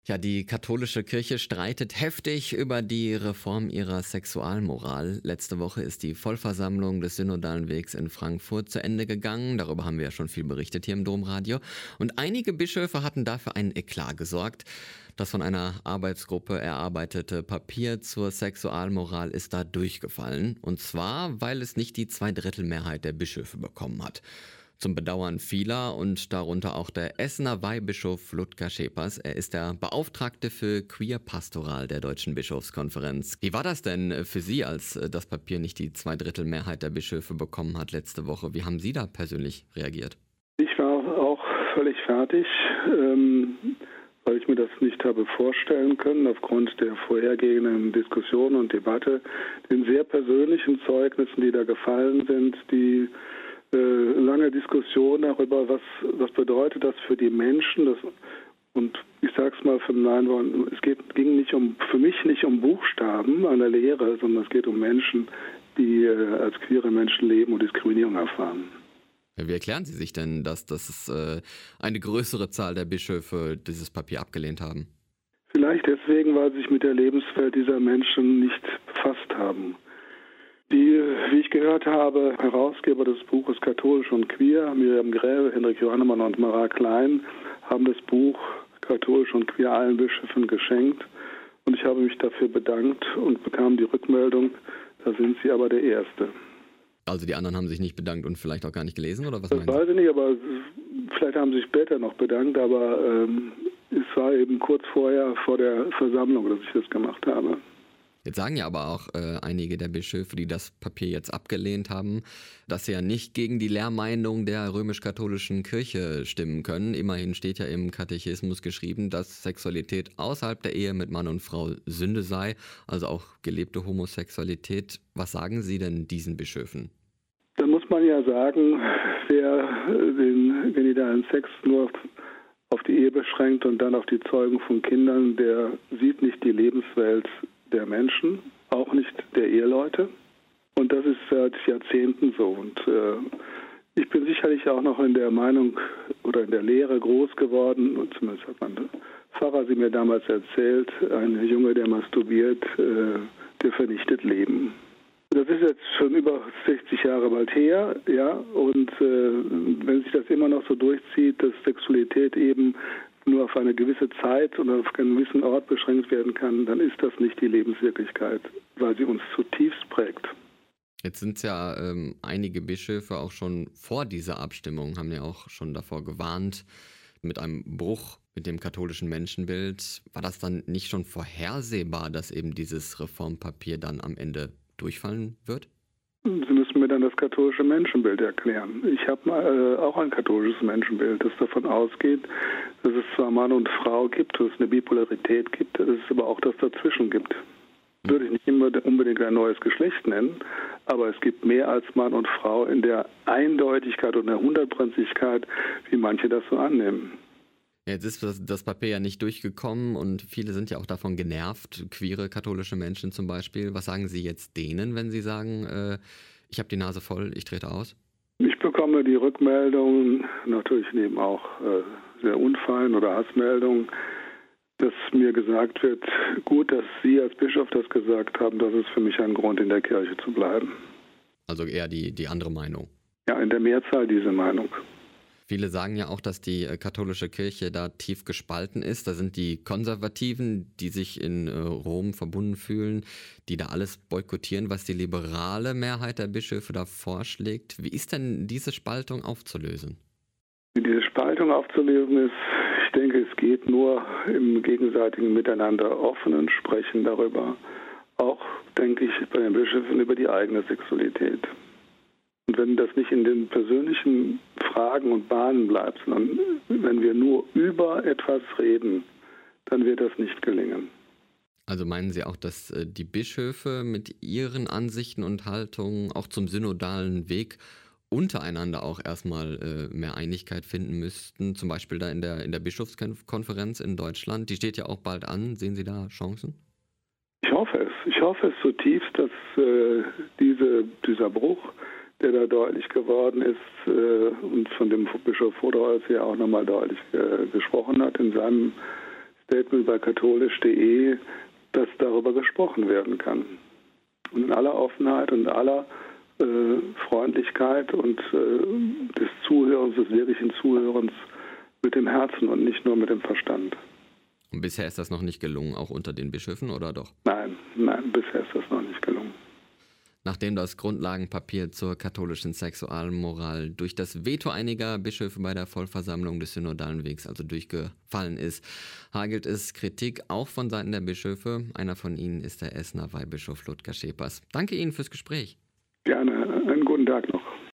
Ja, die katholische Kirche streitet heftig über die Reform ihrer Sexualmoral. Letzte Woche ist die Vollversammlung des Synodalen Wegs in Frankfurt zu Ende gegangen. Darüber haben wir ja schon viel berichtet hier im Domradio. Und einige Bischöfe hatten dafür einen Eklat gesorgt. Das von einer Arbeitsgruppe erarbeitete Papier zur Sexualmoral ist da durchgefallen. Und zwar, weil es nicht die Zweidrittelmehrheit der Bischöfe bekommen hat. Zum Bedauern vieler und darunter auch der Essener Weihbischof Ludger Schepers. Er ist der Beauftragte für Queer Pastoral der Deutschen Bischofskonferenz. Wie war das denn für Sie, als das Papier nicht die Zweidrittelmehrheit der Bischöfe bekommen hat letzte Woche? Wie haben Sie da persönlich reagiert? Ich war auch völlig fertig, weil ich mir das nicht habe vorstellen können, aufgrund der vorhergehenden Diskussion und Debatte, den sehr persönlichen Zeugnissen, die da gefallen sind, die lange Diskussion darüber, was bedeutet das für die Menschen. Und ich sage es mal für den es ging für mich nicht um Buchstaben einer Lehre, sondern es geht um Menschen, die als queere Menschen leben und Diskriminierung erfahren. Ja, wie erklären Sie sich denn, dass eine größere Zahl der Bischöfe dieses Papier abgelehnt haben? Vielleicht deswegen, weil sie sich mit der Lebenswelt dieser Menschen nicht befasst haben. Die, wie ich gehört habe, Herausgeber des Buches Katholisch und Queer, Miriam Gräve, Hendrik Johannemann und Mara Klein, haben das Buch Katholisch und Queer allen Bischöfen geschenkt. Und ich habe mich dafür bedankt und bekam die Rückmeldung, da sind Sie aber der Erste. Also die anderen haben sich nicht bedankt und vielleicht auch gar nicht gelesen, oder was Das meinen Sie? weiß ich nicht, aber vielleicht haben sie sich später noch bedankt, aber es war eben kurz vor der Versammlung, dass ich das gemacht habe. Jetzt sagen ja aber auch einige der Bischöfe, die das Papier jetzt abgelehnt haben, dass sie ja nicht gegen die Lehrmeinung der römisch-katholischen Kirche stimmen können. Immerhin steht ja im Katechismus geschrieben, dass Sexualität außerhalb der Ehe mit Mann und Frau Sünde sei, also auch gelebte Homosexualität. Was sagen Sie denn diesen Bischöfen? Da muss man ja sagen, wer den genitalen Sex nur auf die Ehe beschränkt und dann auf die Zeugung von Kindern, der sieht nicht die Lebenswelt der Menschen, auch nicht der Eheleute. Und das ist seit Jahrzehnten so. Und ich bin sicherlich auch noch in der Meinung oder in der Lehre groß geworden, und zumindest hat mein Pfarrer sie mir damals erzählt, ein Junge, der masturbiert, der vernichtet Leben. Das ist jetzt schon über 60 Jahre bald her, ja, und wenn sich das immer noch so durchzieht, dass Sexualität eben nur auf eine gewisse Zeit oder auf einen gewissen Ort beschränkt werden kann, dann ist das nicht die Lebenswirklichkeit, weil sie uns zutiefst prägt. Jetzt sind es ja einige Bischöfe auch schon vor dieser Abstimmung, haben ja auch schon davor gewarnt, mit einem Bruch mit dem katholischen Menschenbild. War das dann nicht schon vorhersehbar, dass eben dieses Reformpapier dann am Ende durchfallen wird? Sie müssen mir dann das katholische Menschenbild erklären. Ich habe auch ein katholisches Menschenbild, das davon ausgeht, dass es zwar Mann und Frau gibt, dass es eine Bipolarität gibt, dass es aber auch das dazwischen gibt. Würde ich nicht immer unbedingt ein neues Geschlecht nennen, aber es gibt mehr als Mann und Frau in der Eindeutigkeit und der Hundertprozentigkeit, wie manche das so annehmen. Jetzt ist das Papier ja nicht durchgekommen und viele sind ja auch davon genervt, queere katholische Menschen zum Beispiel. Was sagen Sie jetzt denen, wenn Sie sagen, ich habe die Nase voll, ich trete aus? Ich bekomme die Rückmeldungen, natürlich neben auch sehr unfeinen oder Hassmeldungen, dass mir gesagt wird, gut, dass Sie als Bischof das gesagt haben, das ist für mich ein Grund, in der Kirche zu bleiben. Also eher die andere Meinung? Ja, in der Mehrzahl diese Meinung. Viele sagen ja auch, dass die katholische Kirche da tief gespalten ist. Da sind die Konservativen, die sich in Rom verbunden fühlen, die da alles boykottieren, was die liberale Mehrheit der Bischöfe da vorschlägt. Wie ist denn diese Spaltung aufzulösen? Wie diese Spaltung aufzulösen ist, ich denke, es geht nur im gegenseitigen Miteinander offenen Sprechen darüber. Auch, denke ich, bei den Bischöfen über die eigene Sexualität. Und wenn das nicht in den persönlichen Fragen und Bahnen bleibt, sondern wenn wir nur über etwas reden, dann wird das nicht gelingen. Also meinen Sie auch, dass die Bischöfe mit ihren Ansichten und Haltungen auch zum synodalen Weg untereinander auch erstmal mehr Einigkeit finden müssten, zum Beispiel da in der Bischofskonferenz in Deutschland? Die steht ja auch bald an. Sehen Sie da Chancen? Ich hoffe es. Ich hoffe es zutiefst, dass dieser Bruch, der da deutlich geworden ist und von dem Bischof Voderholz ja auch nochmal deutlich gesprochen hat in seinem Statement bei katholisch.de, dass darüber gesprochen werden kann. Und in aller Offenheit und aller Freundlichkeit und des Zuhörens, des wirklichen Zuhörens mit dem Herzen und nicht nur mit dem Verstand. Und bisher ist das noch nicht gelungen, auch unter den Bischöfen, oder doch? Nein, bisher ist das noch nicht gelungen. Nachdem das Grundlagenpapier zur katholischen Sexualmoral durch das Veto einiger Bischöfe bei der Vollversammlung des Synodalen Wegs also durchgefallen ist, hagelt es Kritik auch von Seiten der Bischöfe. Einer von ihnen ist der Essener Weihbischof Ludger Schepers. Danke Ihnen fürs Gespräch. Gerne, einen guten Tag noch.